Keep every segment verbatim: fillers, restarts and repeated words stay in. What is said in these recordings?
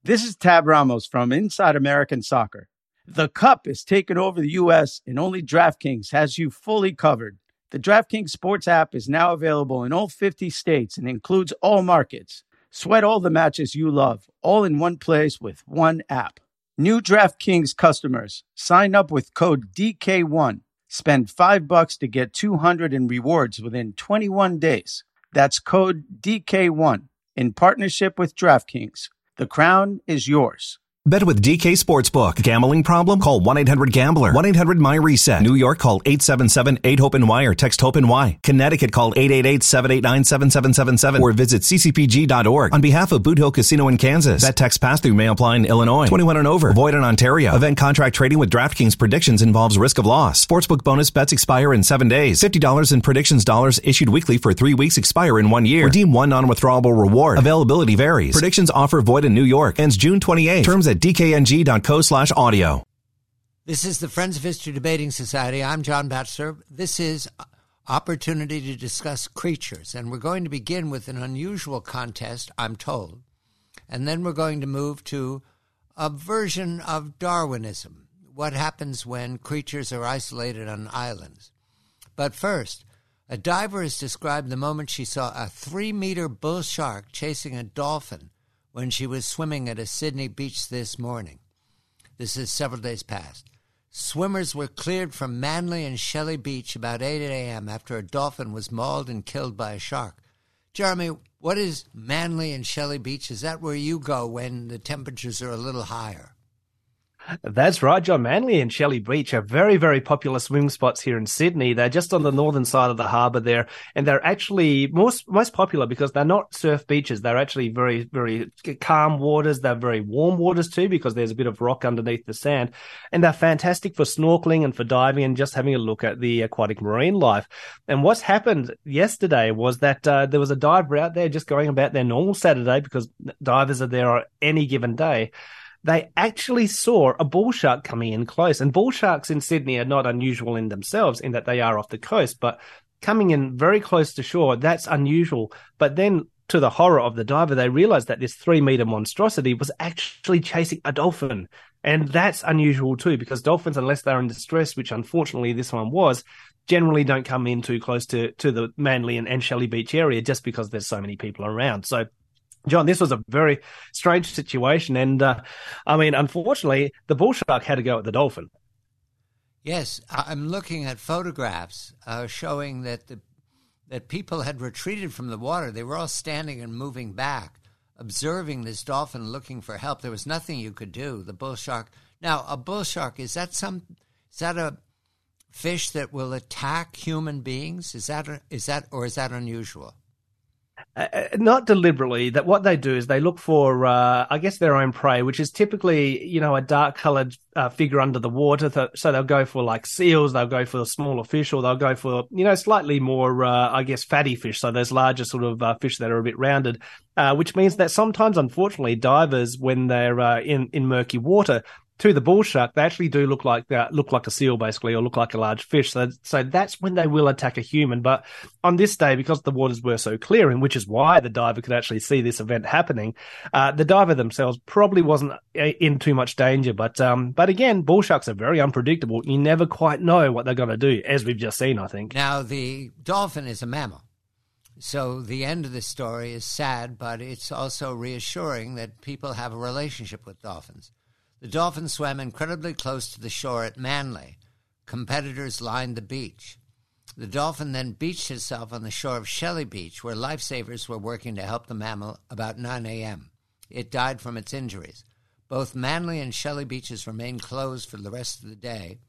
This is Tab Ramos from Inside American Soccer. The Cup is taking over the U S and only DraftKings has you fully covered. The DraftKings Sports app is now available in all fifty states and includes all markets. Sweat all the matches you love, all in one place with one app. New DraftKings customers, sign up with code D K one. Spend five bucks to get two hundred in rewards within twenty-one days. That's code D K one in partnership with DraftKings. The crown is yours. Bet with D K Sportsbook. Gambling problem? Call one eight hundred gambler. one eight hundred M Y reset. New York, call eight seven seven eight hope N Y or text HOPE-NY. Connecticut, call eight eight eight seven eight nine seven seven seven seven or visit c c p g dot org. On behalf of Boot Hill Casino in Kansas. Bet text pass-through may apply in Illinois. twenty-one and over. Void in Ontario. Event contract trading with DraftKings predictions involves risk of loss. Sportsbook bonus bets expire in seven days. fifty dollars in predictions dollars issued weekly for three weeks expire in one year. Redeem one non-withdrawable reward. Availability varies. Predictions offer void in New York. Ends June twenty-eighth. Terms at d k n g dot co slash audio. This is the Friends of History Debating Society. I'm John Batchelor. This is opportunity to discuss creatures, and we're going to begin with an unusual contest, I'm told, and then we're going to move to a version of Darwinism, what happens when creatures are isolated on islands. But first, a diver has described the moment she saw a three-meter bull shark chasing a dolphin when she was swimming at a Sydney beach this morning. This is several days past. Swimmers were cleared from Manly and Shelley Beach about eight a.m. after a dolphin was mauled and killed by a shark. Jeremy, what is Manly and Shelley Beach? Is that where you go when the temperatures are a little higher? That's right, John. Manly and Shelley Beach are very, very popular swim spots here in Sydney. They're just on the northern side of the harbour there, and they're actually most most popular because they're not surf beaches. They're actually very, very calm waters. They're very warm waters too because there's a bit of rock underneath the sand, and they're fantastic for snorkeling and for diving and just having a look at the aquatic marine life. And what's happened yesterday was that uh, there was a diver out there just going about their normal Saturday because divers are there on any given day. They actually saw a bull shark coming in close. And bull sharks in Sydney are not unusual in themselves in that they are off the coast, but coming in very close to shore, that's unusual. But then to the horror of the diver, they realized that this three-meter monstrosity was actually chasing a dolphin. And that's unusual too, because dolphins, unless they're in distress, which unfortunately this one was, generally don't come in too close to, to the Manly and, and Shelley Beach area just because there's so many people around. So John, this was a very strange situation. And, uh, I mean, unfortunately, the bull shark had to go at the dolphin. Yes, I'm looking at photographs uh, showing that the that people had retreated from the water. They were all standing and moving back, observing this dolphin looking for help. There was nothing you could do. The bull shark. Now, a bull shark, is that some? Is that a fish that will attack human beings? Is that a, is that or is that unusual? Uh, not deliberately. That what they do is they look for, uh, I guess, their own prey, which is typically, you know, a dark-coloured uh, figure under the water. Th- so they'll go for like seals, they'll go for smaller fish, or they'll go for, you know, slightly more, uh, I guess, fatty fish. So those larger sort of uh, fish that are a bit rounded, uh, which means that sometimes, unfortunately, divers, when they're uh, in in murky water, to the bull shark, they actually do look like uh, look like a seal, basically, or look like a large fish. So, so that's when they will attack a human. But on this day, because the waters were so clear, and which is why the diver could actually see this event happening, uh, the diver themselves probably wasn't in too much danger. But um, but again, bull sharks are very unpredictable. You never quite know what they're going to do, as we've just seen, I think. Now, the dolphin is a mammal. So the end of the story is sad, but it's also reassuring that people have a relationship with dolphins. The dolphin swam incredibly close to the shore at Manly. Competitors lined the beach. The dolphin then beached itself on the shore of Shelley Beach, where lifesavers were working to help the mammal about nine a.m. It died from its injuries. Both Manly and Shelley Beaches remained closed for the rest of the day.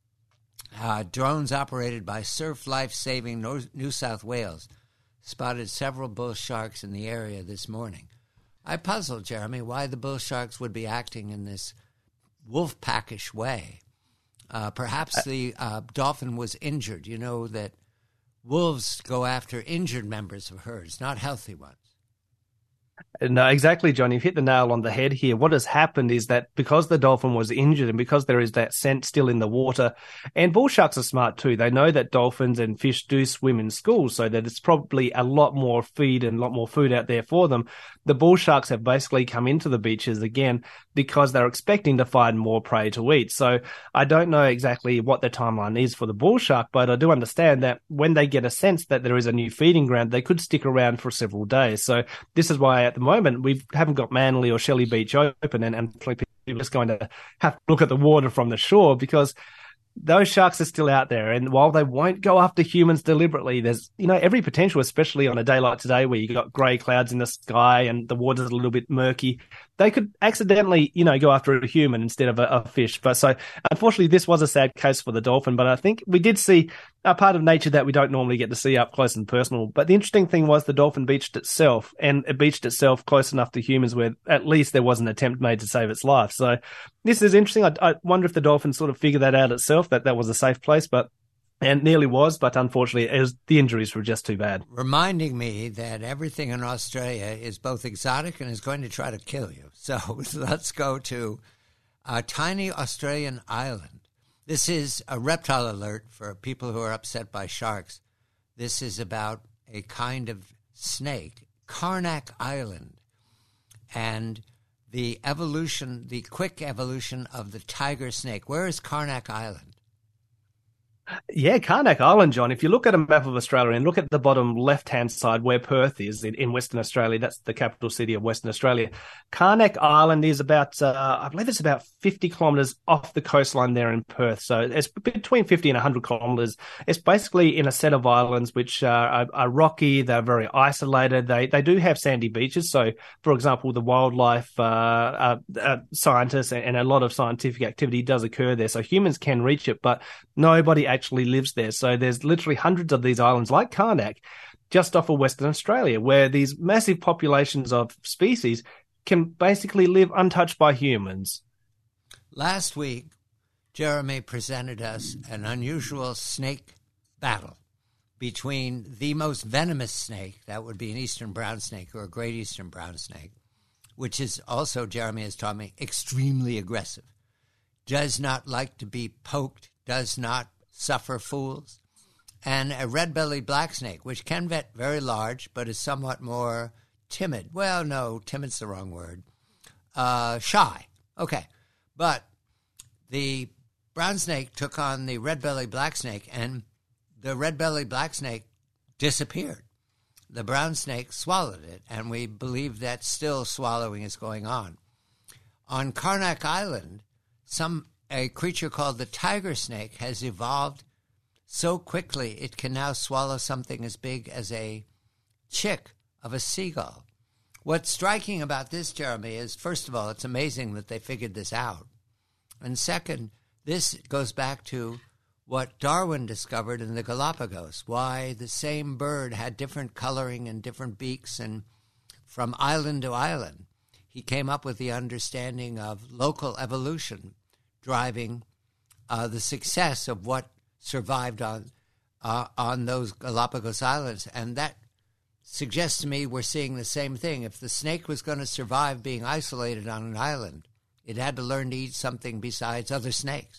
Uh, drones operated by Surf Life Saving New South Wales spotted several bull sharks in the area this morning. I puzzled, Jeremy, why the bull sharks would be acting in this wolf-packish way. Uh, perhaps the uh, dolphin was injured. You know that wolves go after injured members of herds, not healthy ones. No, exactly, John. You've hit the nail on the head here. What has happened is that because the dolphin was injured and because there is that scent still in the water, and bull sharks are smart too. They know that dolphins and fish do swim in schools, so that it's probably a lot more feed and a lot more food out there for them. The bull sharks have basically come into the beaches again because they're expecting to find more prey to eat. So I don't know exactly what the timeline is for the bull shark, but I do understand that when they get a sense that there is a new feeding ground, they could stick around for several days. So this is why at the moment we haven't got Manly or Shelley Beach open, and, and people are just going to have to look at the water from the shore because those sharks are still out there. And while they won't go after humans deliberately, there's, you know, every potential, especially on a day like today where you got grey clouds in the sky and the water's a little bit murky, they could accidentally, you know, go after a human instead of a, a fish. But so unfortunately, this was a sad case for the dolphin, but I think we did see a part of nature that we don't normally get to see up close and personal. But the interesting thing was the dolphin beached itself, and it beached itself close enough to humans where at least there was an attempt made to save its life. So this is interesting. I, I wonder if the dolphin sort of figured that out itself, that that was a safe place, but and nearly was, but unfortunately it was, the injuries were just too bad. Reminding me that everything in Australia is both exotic and is going to try to kill you. So let's go to a tiny Australian island. This is a reptile alert for people who are upset by sharks. This is about a kind of snake, Karnak Island, and the evolution, the quick evolution of the tiger snake. Where is Karnak Island? Yeah, Karnak Island, John. If you look at a map of Australia and look at the bottom left-hand side where Perth is in, in Western Australia, that's the capital city of Western Australia. Karnak Island is about, uh, I believe it's about fifty kilometres off the coastline there in Perth. So it's between fifty and one hundred kilometres. It's basically in a set of islands which uh, are, are rocky. They're very isolated. They they do have sandy beaches. So, for example, the wildlife uh, uh, uh, scientists and, and a lot of scientific activity does occur there. So humans can reach it, but nobody actually actually lives there. So there's literally hundreds of these islands like Karnak just off of Western Australia where these massive populations of species can basically live untouched by humans. Last week, Jeremy presented us an unusual snake battle between the most venomous snake, that would be an eastern brown snake or a great eastern brown snake, which is also, Jeremy has taught me, extremely aggressive, does not like to be poked, does not suffer fools, and a red-bellied black snake, which can get very large, but is somewhat more timid. Well, no, timid's the wrong word. Uh, shy. Okay. But the brown snake took on the red-bellied black snake, and the red-bellied black snake disappeared. The brown snake swallowed it, and we believe that still swallowing is going on. On Karnak Island, some a creature called the tiger snake has evolved so quickly it can now swallow something as big as a chick of a seagull. What's striking about this, Jeremy, is, first of all, it's amazing that they figured this out. And second, this goes back to what Darwin discovered in the Galapagos, why the same bird had different coloring and different beaks, and from island to island, he came up with the understanding of local evolution driving uh, the success of what survived on uh, on those Galapagos Islands. And that suggests to me we're seeing the same thing. If the snake was going to survive being isolated on an island, it had to learn to eat something besides other snakes.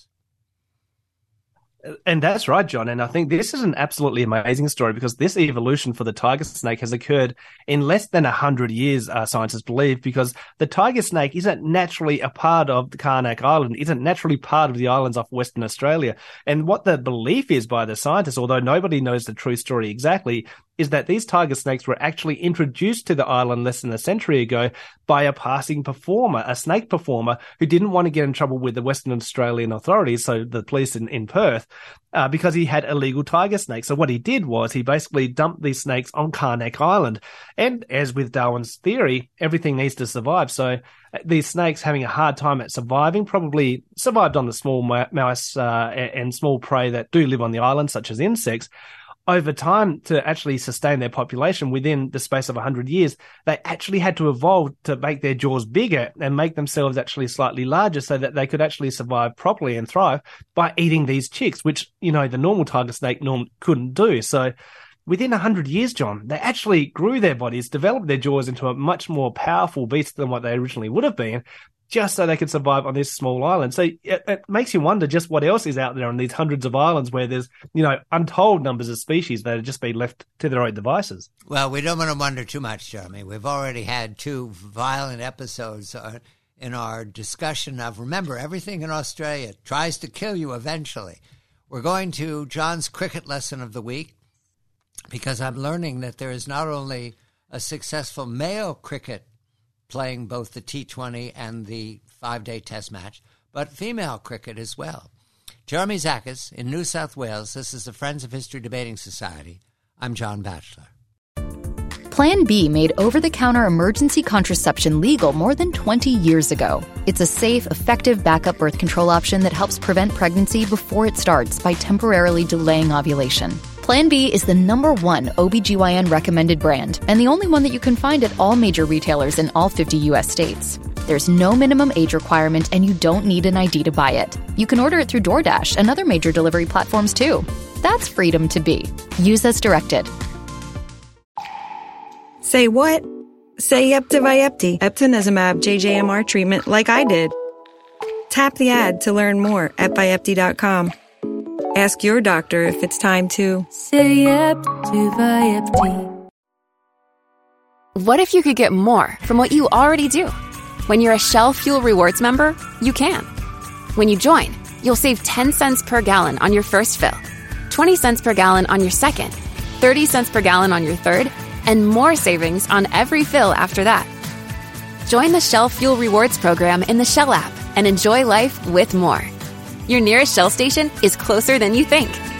And that's right, John. And I think this is an absolutely amazing story because this evolution for the tiger snake has occurred in less than one hundred years, uh, scientists believe, because the tiger snake isn't naturally a part of the Karnak Island, isn't naturally part of the islands off Western Australia. And what the belief is by the scientists, although nobody knows the true story exactly, is that these tiger snakes were actually introduced to the island less than a century ago by a passing performer, a snake performer who didn't want to get in trouble with the Western Australian authorities, so the police in, in Perth, uh, because he had illegal tiger snakes. So what he did was he basically dumped these snakes on Karnak Island. And as with Darwin's theory, everything needs to survive. So these snakes having a hard time at surviving probably survived on the small mouse uh, and small prey that do live on the island, such as insects. Over time, to actually sustain their population within the space of one hundred years, they actually had to evolve to make their jaws bigger and make themselves actually slightly larger so that they could actually survive properly and thrive by eating these chicks, which, you know, the normal tiger snake norm couldn't do. So within one hundred years, John, they actually grew their bodies, developed their jaws into a much more powerful beast than what they originally would have been, just so they could survive on this small island. So it, it makes you wonder just what else is out there on these hundreds of islands where there's, you know, untold numbers of species that have just been left to their own devices. Well, we don't want to wonder too much, Jeremy. We've already had two violent episodes uh, in our discussion of, remember, everything in Australia tries to kill you eventually. We're going to John's cricket lesson of the week, because I'm learning that there is not only a successful male cricket playing both the T twenty and the five-day test match, but female cricket as well. Jeremy Zakis in New South Wales. This is the Friends of History Debating Society. I'm John Batchelor. Plan B made over-the-counter emergency contraception legal more than twenty years ago. It's a safe, effective backup birth control option that helps prevent pregnancy before it starts by temporarily delaying ovulation. Plan B is the number one O B G Y N recommended brand and the only one that you can find at all major retailers in all fifty U S states. There's no minimum age requirement and you don't need an I D to buy it. You can order it through DoorDash and other major delivery platforms too. That's freedom to be. Use as directed. Say what? Say yep to Vyepti, eptinezumab J J M R treatment like I did. Tap the ad to learn more at Vyepti dot com. Ask your doctor if it's time to say yep to Vyepti. What if you could get more from what you already do? When you're a Shell Fuel Rewards member, you can. When you join, you'll save ten cents per gallon on your first fill, twenty cents per gallon on your second, thirty cents per gallon on your third, and more savings on every fill after that. Join the Shell Fuel Rewards program in the Shell app and enjoy life with more. Your nearest Shell station is closer than you think.